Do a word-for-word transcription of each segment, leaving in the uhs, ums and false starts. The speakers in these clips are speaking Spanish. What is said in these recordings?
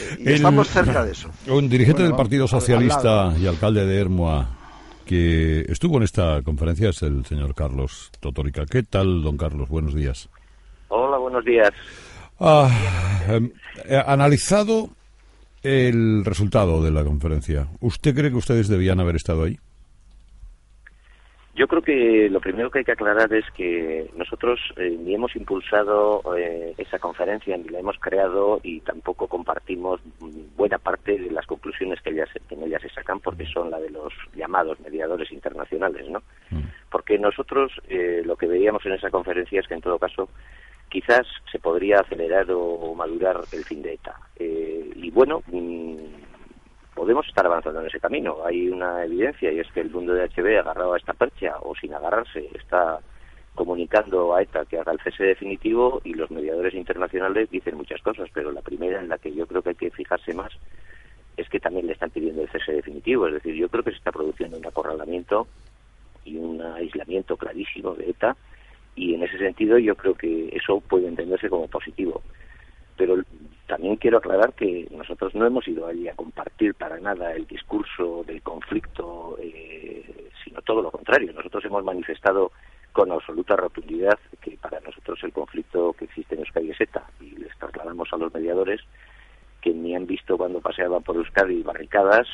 Y el, estamos cerca de eso. Un dirigente bueno, del Partido Socialista y alcalde de Ermua que estuvo en esta conferencia es el señor Carlos Totórica. ¿Qué tal, don Carlos? Buenos días. Hola, buenos días. Ah, eh, analizado el resultado de la conferencia, ¿usted cree que ustedes debían haber estado ahí? Yo creo que lo primero que hay que aclarar es que nosotros eh, ni hemos impulsado eh, esa conferencia, ni la hemos creado y tampoco compartimos buena parte de las conclusiones que, ellas, que en ellas se sacan, porque son la de los llamados mediadores internacionales, ¿no? Mm. Porque nosotros eh, lo que veíamos en esa conferencia es que en todo caso quizás se podría acelerar o, o madurar el fin de ETA. Eh, y bueno... Mmm, podemos estar avanzando en ese camino. Hay una evidencia y es que el mundo de H B, agarrado a esta percha o sin agarrarse, está comunicando a ETA que haga el cese definitivo, y los mediadores internacionales dicen muchas cosas, pero la primera en la que yo creo que hay que fijarse más es que también le están pidiendo el cese definitivo. Es decir, yo creo que se está produciendo un acorralamiento y un aislamiento clarísimo de ETA, y en ese sentido yo creo que eso puede entenderse como positivo. Pero también quiero aclarar que nosotros no hemos ido allí a compartir para nada el discurso del conflicto, eh, sino todo lo contrario. Nosotros hemos manifestado con absoluta rotundidad que para nosotros el conflicto que existe en Euskadi es ETA, y les trasladamos a los mediadores que ni han visto cuando paseaban por Euskadi barricadas,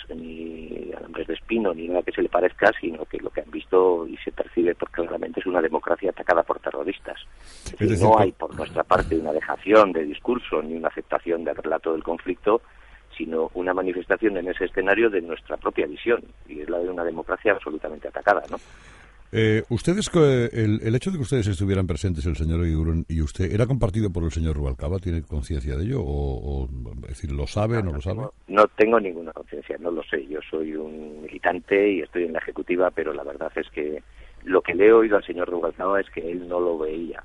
ni alambres de espino, ni nada que se le parezca, sino que lo que han visto y se percibe pues, claramente es una democracia atacada por terroristas. Es decir, es decir, no hay por nuestra parte una dejación de discurso ni una aceptación del relato del conflicto, sino una manifestación en ese escenario de nuestra propia visión, y es la de una democracia absolutamente atacada, ¿no? Eh, ustedes, el, el hecho de que ustedes estuvieran presentes, el señor Eguiguren y usted, ¿era compartido por el señor Rubalcaba? ¿Tiene conciencia de ello? O, o, es decir, ¿lo sabe, no, no, no lo sabe? Tengo, no tengo ninguna conciencia, no lo sé. Yo soy un militante y estoy en la ejecutiva, pero la verdad es que lo que le he oído al señor Rubalcaba es que él no lo veía.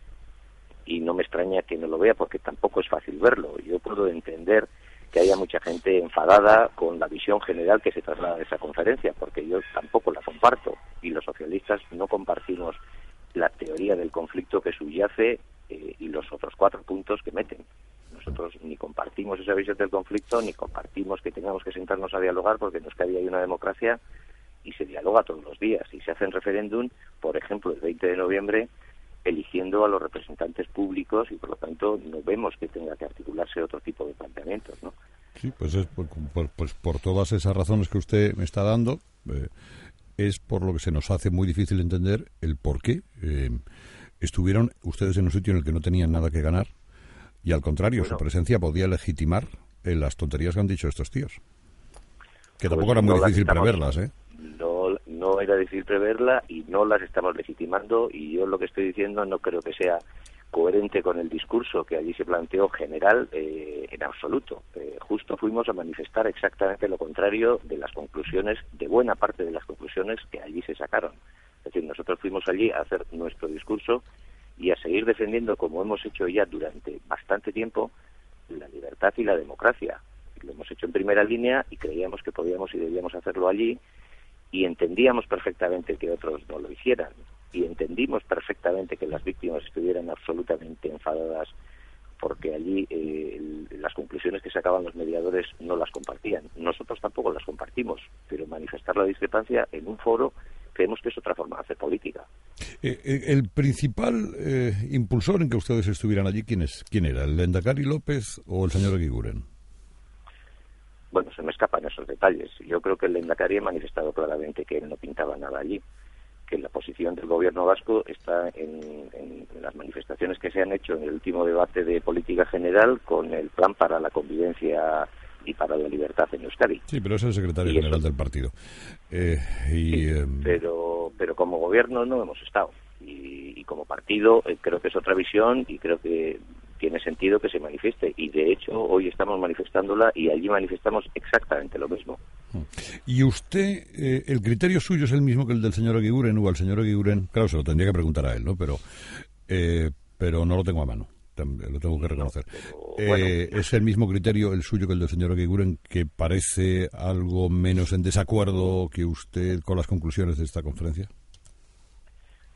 Y no me extraña que no lo vea, porque tampoco es fácil verlo. Yo puedo entender que haya mucha gente enfadada con la visión general que se traslada de esa conferencia, porque yo tampoco la comparto, y los socialistas no compartimos la teoría del conflicto que subyace eh, y los otros cuatro puntos que meten. Nosotros ni compartimos esa visión del conflicto, ni compartimos que tengamos que sentarnos a dialogar, porque en Euskadi hay una democracia y se dialoga todos los días, y se hacen referéndum, por ejemplo, el veinte de noviembre, eligiendo a los representantes públicos, y por lo tanto no vemos que tenga que articularse otro tipo de planteamientos, ¿no? Sí, pues es por, por, pues por todas esas razones que usted me está dando, eh, es por lo que se nos hace muy difícil entender el por qué eh, estuvieron ustedes en un sitio en el que no tenían nada que ganar, y al contrario, bueno, su presencia podía legitimar eh, las tonterías que han dicho estos tíos, que tampoco pues era muy no difícil estamos... preverlas, ¿eh? No, no era difícil preverla y no las estamos legitimando, y yo lo que estoy diciendo no creo que sea coherente con el discurso que allí se planteó general eh, en absoluto. Eh, justo fuimos a manifestar exactamente lo contrario de las conclusiones, de buena parte de las conclusiones que allí se sacaron. Es decir, nosotros fuimos allí a hacer nuestro discurso y a seguir defendiendo, como hemos hecho ya durante bastante tiempo, la libertad y la democracia. Lo hemos hecho en primera línea y creíamos que podíamos y debíamos hacerlo allí, y entendíamos perfectamente que otros no lo hicieran, y entendimos perfectamente que las víctimas estuvieran absolutamente enfadadas porque allí eh, el, las conclusiones que sacaban los mediadores no las compartían. Nosotros tampoco las compartimos, pero manifestar la discrepancia en un foro creemos que es otra forma de hacer política. Eh, el principal eh, impulsor en que ustedes estuvieran allí, ¿quién es? ¿Quién era? ¿El Lehendakari López o el señor Eguiguren? Bueno, se me escapan esos detalles. Yo creo que el Lehendakari ha manifestado claramente que él no pintaba nada allí, que la posición del gobierno vasco está en, en, en las manifestaciones que se han hecho en el último debate de política general con el plan para la convivencia y para la libertad en Euskadi. Sí, pero es el secretario y general eso, del partido. Eh, y, sí, eh... pero, pero como gobierno no hemos estado. Y, y como partido eh, creo que es otra visión, y creo que tiene sentido que se manifieste, y de hecho hoy estamos manifestándola y allí manifestamos exactamente lo mismo. ¿Y usted, eh, el criterio suyo es el mismo que el del señor Eguiguren, o al señor Eguiguren? Claro, se lo tendría que preguntar a él, ¿no? Pero, eh, pero no lo tengo a mano, lo tengo que reconocer. No, pero, bueno. eh, ¿Es el mismo criterio el suyo que el del señor Eguiguren, que parece algo menos en desacuerdo que usted con las conclusiones de esta conferencia?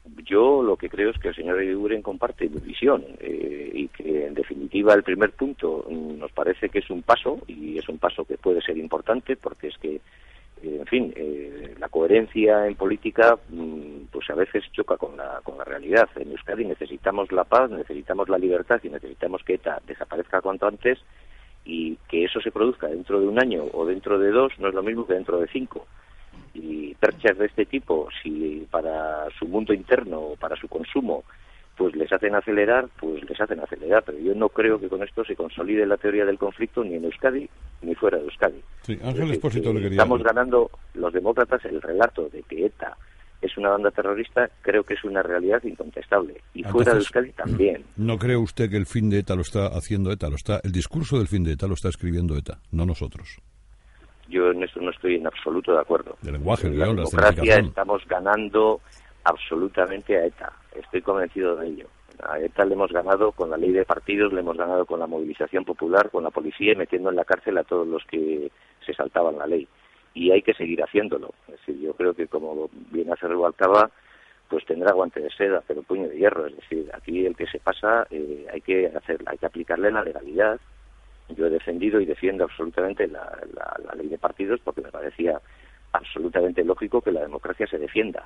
yo lo que creo es que el señor Eguiguren comparte mi visión eh, y que en definitiva el primer punto nos parece que es un paso, y es un paso que puede ser importante porque es que, eh, en fin, eh, la coherencia en política mmm, pues a veces choca con la, con la realidad. En Euskadi necesitamos la paz, necesitamos la libertad y necesitamos que ETA desaparezca cuanto antes, y que eso se produzca dentro de un año o dentro de dos no es lo mismo que dentro de cinco. Y perchas de este tipo, si para su mundo interno o para su consumo pues les hacen acelerar, pues les hacen acelerar, pero yo no creo que con esto se consolide la teoría del conflicto ni en Euskadi ni fuera de Euskadi. Sí, Ángel Expósito le quería... Estamos ganando los demócratas el relato de que ETA es una banda terrorista, creo que es una realidad incontestable, y Entonces, fuera de Euskadi también. ¿No cree usted que el fin de ETA lo está haciendo ETA? Lo está, el discurso del fin de ETA lo está escribiendo ETA, no nosotros. Yo en eso no estoy en absoluto de acuerdo. El lenguaje, en la guión, la democracia estamos ganando absolutamente a ETA. Estoy convencido de ello. A ETA le hemos ganado con la ley de partidos, le hemos ganado con la movilización popular, con la policía y metiendo en la cárcel a todos los que se saltaban la ley. Y hay que seguir haciéndolo. Es decir, yo creo que como bien hace Rubalcaba, pues tendrá guante de seda, pero puño de hierro. Es decir, aquí el que se pasa eh, hay que hacer, hay que aplicarle la legalidad. Yo he defendido y defiendo absolutamente la, la, la ley de partidos porque me parecía absolutamente lógico que la democracia se defienda.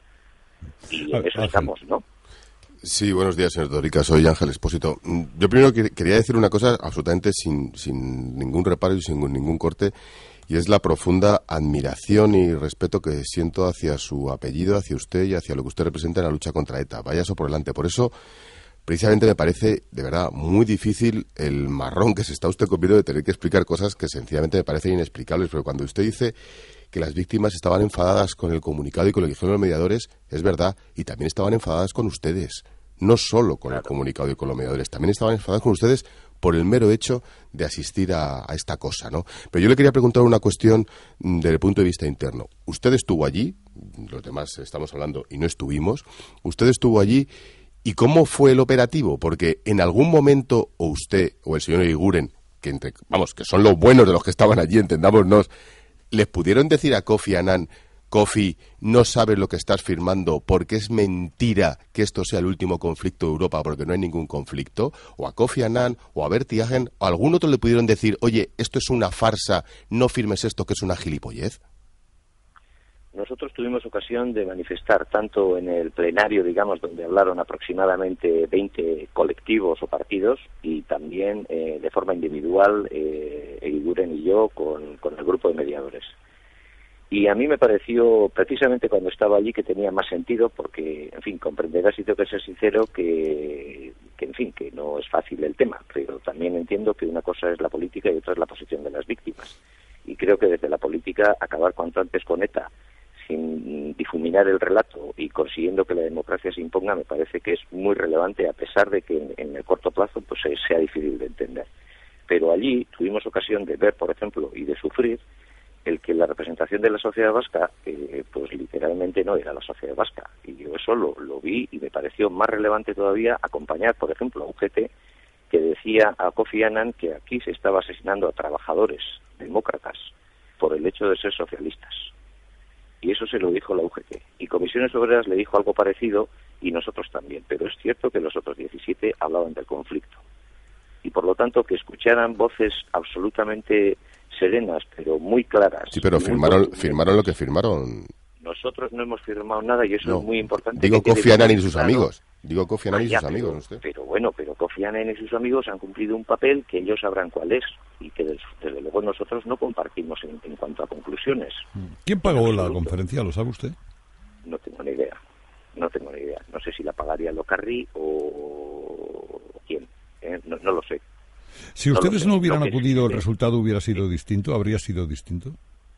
Y en eso estamos, ¿no? Sí, buenos días, señor Dorica. Soy Ángel Expósito. Yo primero quería decir una cosa absolutamente sin, sin ningún reparo y sin ningún corte, y es la profunda admiración y respeto que siento hacia su apellido, hacia usted y hacia lo que usted representa en la lucha contra ETA. Vaya eso por delante. Por eso, precisamente me parece, de verdad, muy difícil el marrón que se está usted comiendo de tener que explicar cosas que sencillamente me parecen inexplicables. Pero cuando usted dice que las víctimas estaban enfadadas con el comunicado y con lo que dijeron los mediadores, es verdad, y también estaban enfadadas con ustedes. No solo con el comunicado y con los mediadores, también estaban enfadadas con ustedes por el mero hecho de asistir a, a esta cosa, ¿no? Pero yo le quería preguntar una cuestión desde el punto de vista interno. Usted estuvo allí, los demás estamos hablando y no estuvimos, usted estuvo allí, ¿y cómo fue el operativo? Porque en algún momento, o usted o el señor Eguiguren, que entre, vamos, que son los buenos de los que estaban allí, entendámonos, ¿les pudieron decir a Kofi Annan: Kofi, no sabes lo que estás firmando porque es mentira que esto sea el último conflicto de Europa porque no hay ningún conflicto? O a Kofi Annan, o a Bertie Ahern, o a algún otro le pudieron decir: oye, esto es una farsa, no firmes esto que es una gilipollez. Nosotros tuvimos ocasión de manifestar tanto en el plenario, digamos, donde hablaron aproximadamente veinte colectivos o partidos, y también eh, de forma individual, eh, Eguiguren y yo, con, con el grupo de mediadores. Y a mí me pareció, precisamente cuando estaba allí, que tenía más sentido, porque, en fin, comprenderás, si tengo que ser sincero, que, que, en fin, que no es fácil el tema, pero también entiendo que una cosa es la política y otra es la posición de las víctimas. Y creo que desde la política, acabar cuanto antes con ETA, sin difuminar el relato y consiguiendo que la democracia se imponga, me parece que es muy relevante, a pesar de que en, en el corto plazo pues sea difícil de entender. Pero allí tuvimos ocasión de ver, por ejemplo, y de sufrir el que la representación de la sociedad vasca, eh, pues literalmente no era la sociedad vasca. Y yo eso lo, lo vi y me pareció más relevante todavía acompañar, por ejemplo, a U G T, que decía a Kofi Annan que aquí se estaba asesinando a trabajadores demócratas por el hecho de ser socialistas. Y eso se lo dijo la U G T. Y Comisiones Obreras le dijo algo parecido, y nosotros también. Pero es cierto que los otros diecisiete hablaban del conflicto. Y por lo tanto que escucharan voces absolutamente serenas, pero muy claras. Sí, pero firmaron firmaron lo que firmaron. Nosotros no hemos firmado nada y eso no, es muy importante. Digo Kofi Annan y sus amigos. Digo Kofi Annan y sus amigos, pero, usted. Pero bueno, pero Kofi Annan y sus amigos han cumplido un papel que ellos sabrán cuál es y que desde, desde luego nosotros no compartimos en, en cuanto a conclusiones. ¿Quién pagó la conferencia? ¿Lo sabe usted? No tengo ni idea. No tengo ni idea. No sé si la pagaría Locarri o quién. ¿eh? No, no lo sé. Si ustedes no, no hubieran no acudido, ¿el resultado hubiera sido distinto? ¿Habría sido distinto?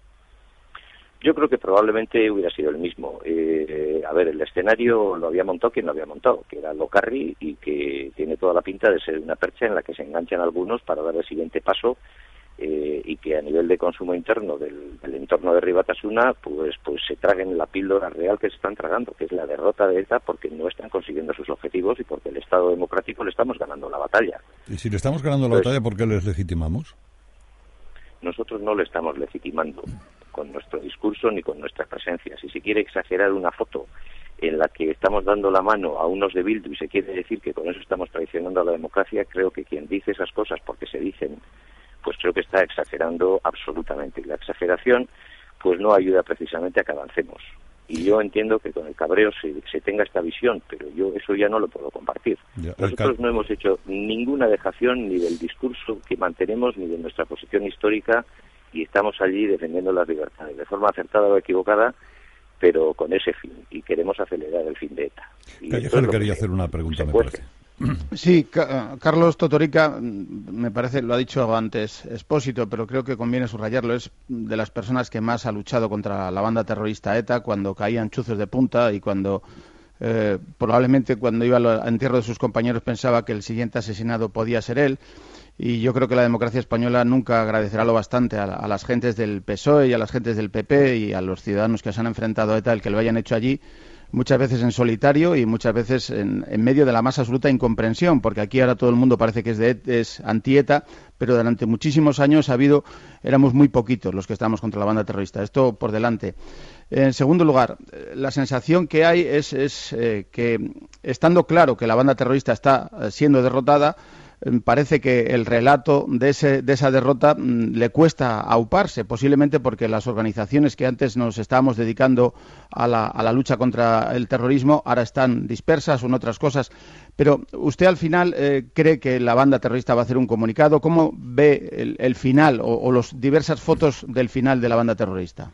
Yo creo que probablemente hubiera sido el mismo. Eh, a ver, el escenario lo había montado quien lo había montado, que era Locarri, y que tiene toda la pinta de ser una percha en la que se enganchan algunos para dar el siguiente paso, eh, y que a nivel de consumo interno del, del entorno de Ribatasuna, pues, pues se traguen la píldora real que se están tragando, que es la derrota de ETA porque no están consiguiendo sus objetivos y porque el Estado democrático le estamos ganando la batalla. Y si le estamos ganando la Entonces, batalla, ¿por qué les legitimamos? Nosotros no le estamos legitimando con nuestro discurso ni con nuestra presencia. Si se quiere exagerar una foto en la que estamos dando la mano a unos de Bildu y se quiere decir que con eso estamos traicionando a la democracia, creo que quien dice esas cosas porque se dicen, pues creo que está exagerando absolutamente. Y la exageración pues no ayuda precisamente a que avancemos. Y yo entiendo que con el cabreo se, se tenga esta visión, pero yo eso ya no lo puedo compartir. Ya, Nosotros no hemos hecho ninguna dejación ni del discurso que mantenemos ni de nuestra posición histórica y estamos allí defendiendo las libertades, de forma acertada o equivocada, pero con ese fin, y queremos acelerar el fin de ETA. Calleja le quería hacer una pregunta, me parece. Sí, Ca- Carlos Totorica, me parece, lo ha dicho antes Expósito, pero creo que conviene subrayarlo, es de las personas que más ha luchado contra la banda terrorista ETA cuando caían chuzos de punta y cuando eh, probablemente cuando iba al entierro de sus compañeros pensaba que el siguiente asesinado podía ser él. Y yo creo que la democracia española nunca agradecerá lo bastante a, a las gentes del P S O E y a las gentes del P P y a los ciudadanos que se han enfrentado a ETA el que lo hayan hecho allí, muchas veces en solitario y muchas veces en, en medio de la más absoluta incomprensión, porque aquí ahora todo el mundo parece que es, de, es anti-ETA, pero durante muchísimos años ha habido, éramos muy poquitos los que estábamos contra la banda terrorista. Esto por delante. En segundo lugar, la sensación que hay es, es eh, que, estando claro que la banda terrorista está eh, siendo derrotada, parece que el relato de, ese, de esa derrota mmm, le cuesta auparse, posiblemente porque las organizaciones que antes nos estábamos dedicando a la, a la lucha contra el terrorismo ahora están dispersas o en otras cosas. Pero usted al final eh, cree que la banda terrorista va a hacer un comunicado. ¿Cómo ve el, el final o, o las diversas fotos del final de la banda terrorista?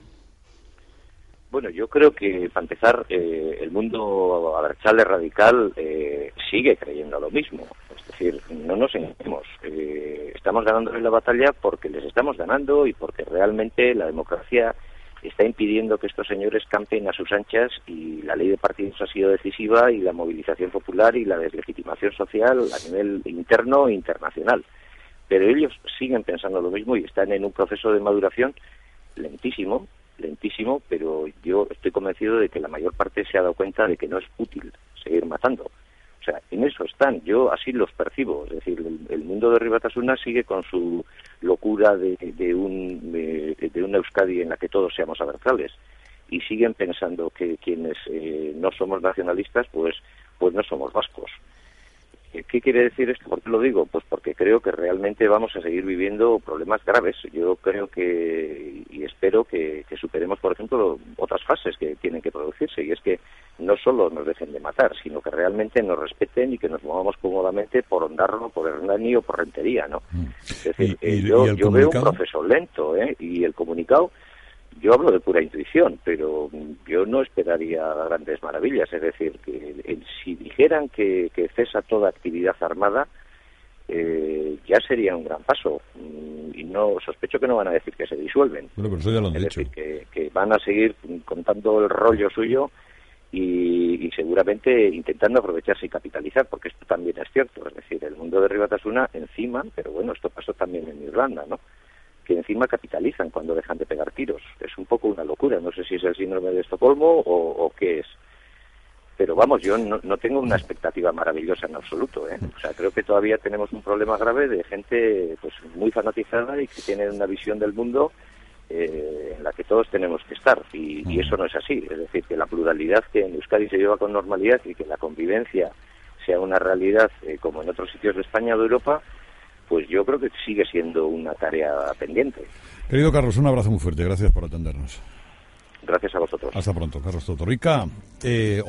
Bueno, yo creo que, para empezar, eh, el mundo abertzale radical eh, sigue creyendo lo mismo. Es decir, no nos engañemos. Eh, estamos ganando la batalla porque les estamos ganando y porque realmente la democracia está impidiendo que estos señores campen a sus anchas y la ley de partidos ha sido decisiva y la movilización popular y la deslegitimación social a nivel interno e internacional. Pero ellos siguen pensando lo mismo y están en un proceso de maduración lentísimo, lentísimo, pero yo estoy convencido de que la mayor parte se ha dado cuenta de que no es útil seguir matando. O sea, en eso están, yo así los percibo. Es decir, el, el mundo de Herri Batasuna sigue con su locura de, de, un, de, de una Euskadi en la que todos seamos abertzales y siguen pensando que quienes eh, no somos nacionalistas, pues, pues no somos vascos. ¿Qué quiere decir esto? ¿Por qué lo digo? Pues porque creo que realmente vamos a seguir viviendo problemas graves. Yo creo que, y espero que, que superemos, por ejemplo, otras fases que tienen que producirse, y es que no solo nos dejen de matar, sino que realmente nos respeten y que nos movamos cómodamente por Ondarro, por Hernani o por Rentería, ¿no? Mm. Es decir, ¿Y, y, yo, ¿y yo veo un proceso lento, ¿eh? Y el comunicado, yo hablo de pura intuición, pero yo no esperaría grandes maravillas. Es decir, que el, si dijeran que, que cesa toda actividad armada, eh, ya sería un gran paso. Y no sospecho que no van a decir que se disuelven. Bueno, pero eso ya lo han es dicho. decir, que, que van a seguir contando el rollo suyo y, y seguramente intentando aprovecharse y capitalizar, porque esto también es cierto. Es decir, el mundo de Herri Batasuna encima, pero bueno, esto pasó también en Irlanda, ¿no?, que encima capitalizan cuando dejan de pegar tiros. Es un poco una locura, no sé si es el síndrome de Estocolmo o, o qué es. Pero vamos, yo no, no tengo una expectativa maravillosa en absoluto, ¿eh? O sea, creo que todavía tenemos un problema grave de gente pues muy fanatizada y que tiene una visión del mundo eh, en la que todos tenemos que estar. Y, y eso no es así. Es decir, que la pluralidad que en Euskadi se lleva con normalidad y que la convivencia sea una realidad eh, como en otros sitios de España o de Europa, pues yo creo que sigue siendo una tarea pendiente. Querido Carlos, un abrazo muy fuerte. Gracias por atendernos. Gracias a vosotros. Hasta pronto. Carlos Totorica. Eh,